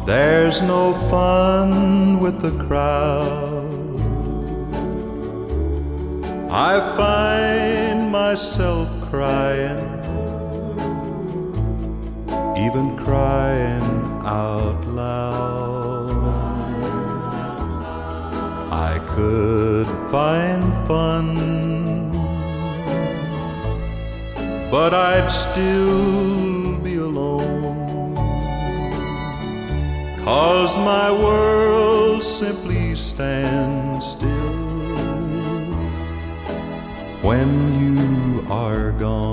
There's no fun with the crowd. I find myself crying, even crying out loud. I could find fun, but I'd still be alone, 'cause my world simply stands still when you are gone.